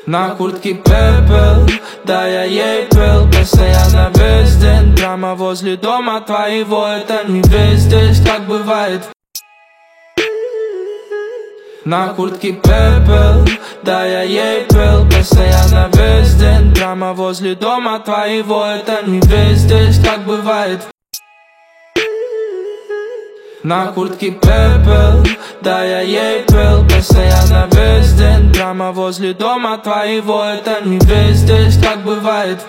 На куртке пепел, да я ей пел постоянно весь день. Прямо возле дома твоего, это не весь здесь, как бывает. На куртке пепел, да я ей пел постоянно весь день. Прямо возле дома твоего, это не весь здесь, как бывает. На куртке пепел, да я ей пел постоянно весь день. Прямо возле дома твоего, это не весь здесь, как бывает.